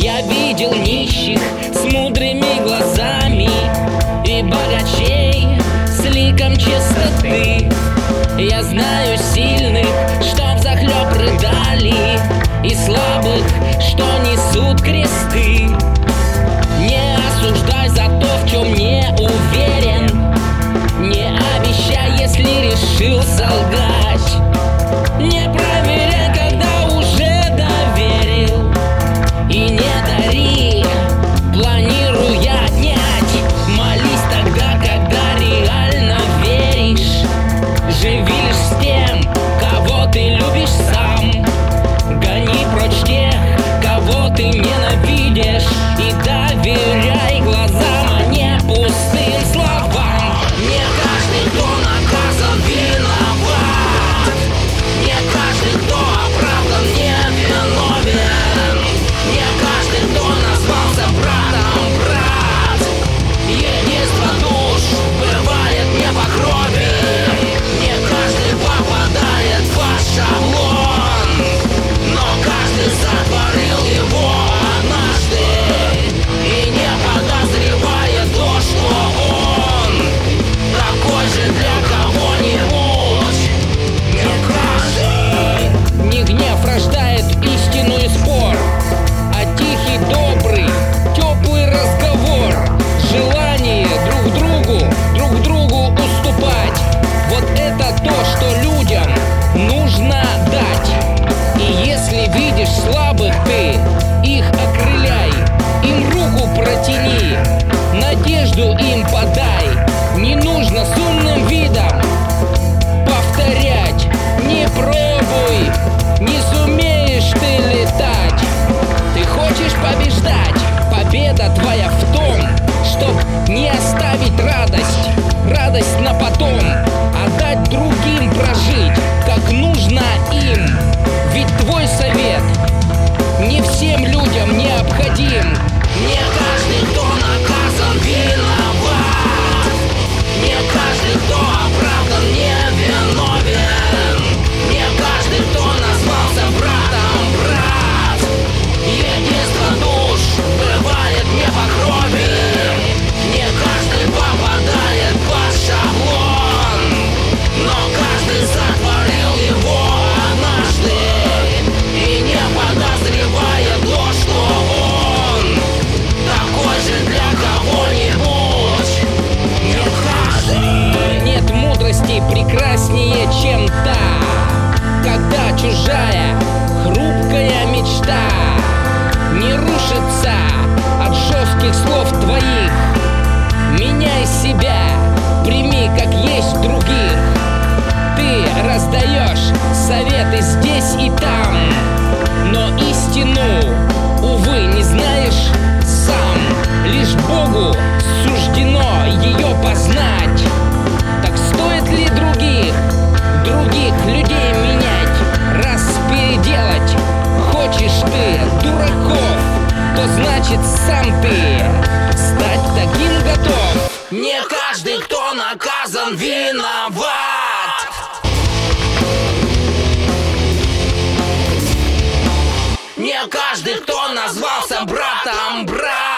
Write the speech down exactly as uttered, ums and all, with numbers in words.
Я видел нищих с мудрыми глазами и богачей с ликом чистоты. Я знаю сильных, что взахлеб рыдали, и слабых, что несут кресты. Не осуждай за то, в чем не уверен, не обещай, если решил солгать. Не проверяй, когда уже доверил, и не дари, планируя отнять. Молись тогда, когда реально веришь. Живи лишь с тем, кого ты любишь сам. Гони прочь тех, кого ты ненавидишь, и доверяй глазам, а не пустым словам. Не каждый, кто наказан, виноват. Не каждый, кто оправдан, не виновен. Не каждый, кто назвался братом, брат. Единство душ бывает не по крови. Не каждый попадает в ваш шаблон, но каждый сотворил его однажды, и не подозревает то, что он такой же для кого-нибудь. Не каждый. Не гнев рождает истину и спор, а тихий, добрый, теплый разговор. Желание друг другу, друг другу уступать. Вот это то, что людям нужно дать. И если видишь слабых ты, их окрыляй, им руку протяни, надежду им подай. Не нужно с умным видом повторять. Не пробуй, не сумеешь ты летать. Ты хочешь побеждать, победа твоя в том, чтоб не оставить радость, радость на потом, а дать другим прожить, как нужно им. Ведь твой совет не всем людям необходим. Не каждый, кто наказан, виноват. Не каждый, кто оправдан, не виновен. Не каждый, кто назвался братом, брат. Единство душ бывает не по крови. Не каждый попадает в ваш шаблон, но каждый сотворил его однажды, и не подозревает то, что он такой же для кого-нибудь. Не каждый. Нет мудрости прекраснее, чем та, когда чужая хрупкая мечта не рушится от жестких слов твоих. Меняй себя, прими как есть других. Ты раздаешь советы здесь и там, но истину, увы, не знаешь сам. Лишь Богу суждено ее познать. Так стоит ли других, других людей менять? Раз переделать хочешь ты дураков, то значит сам ты стать таким готов. Не каждый, кто наказан, виноват. Не каждый, кто назвался братом, брат.